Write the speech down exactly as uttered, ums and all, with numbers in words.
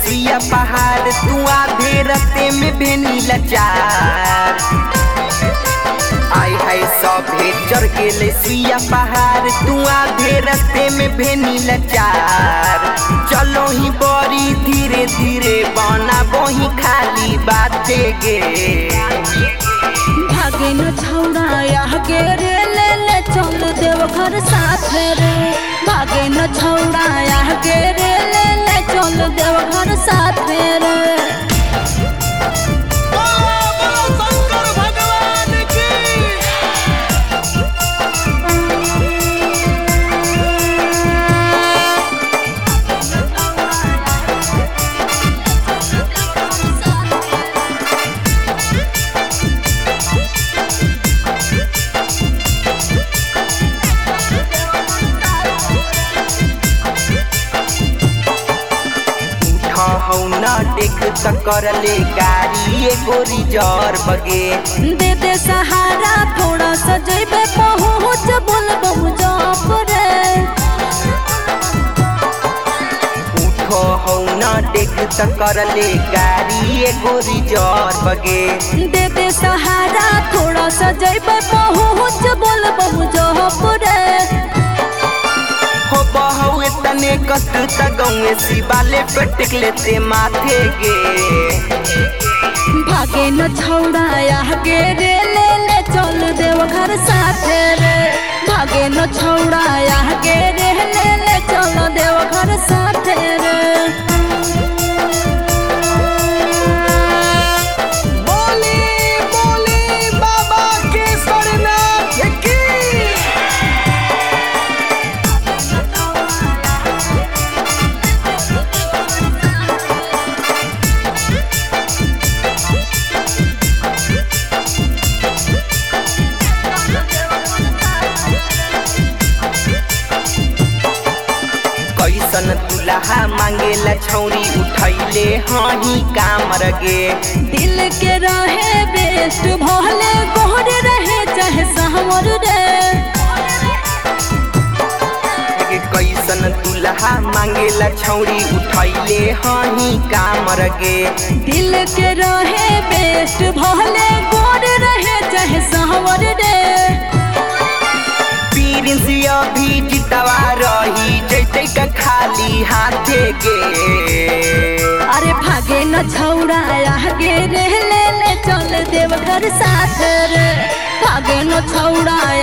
सुइया पहाड़ तू आधे रस्ते में भेनी लाचार। आय हाय सभे चढ़ गेले सुइया पहाड़ तू आधे रस्ते में भेनी लाचार। चलो ही बड़ी धीरे धीरे बना वही खाली बाते गे। भागे न छौड़ा यह के रे ले ले चल देव घर साथ रे। भागे न छौड़ा यह के रे ले ले चल देव घर साथ रे। ना देख तकर ले गाड़ी एगो रिजर्व गे। दे दे सहारा थोड़ा सा जेबे पहुँच बोल बहु जाप रे। उठो हो ना देख तकर ले गाड़ी एगो रिजर्व गे। दे दे सहारा थोड़ा सा जेबे पहुँच बोल बहु जाप रे। हो बहु तने कष्ट तगौए शिवाले पे टिक लेते माथे गे। भागे न छौड़ा यह के रे ले ले चल देव घर साथ रे। भागे न छौड़ा यह के रे ले ले चल देव घर साथ रे। कैसन दुल्हा मांगेला छौरी उठैले हही कामर गे। दिल के रहे बेस्ट भले गोहर रहे चाहे सहमर रे। कैसन दुल्हा मांगेला छौरी उठैले हही कामर गे। दिल के रहे बेस्ट भले गोहर रहे चाहे सहमर रे। पीरिंसिया भी जितवा रही जैते का खाली हाथे गे। अरे भागे न छौड़ा यह गे रे ले ले चल देव घर साथ रे। भागे न छौड़ा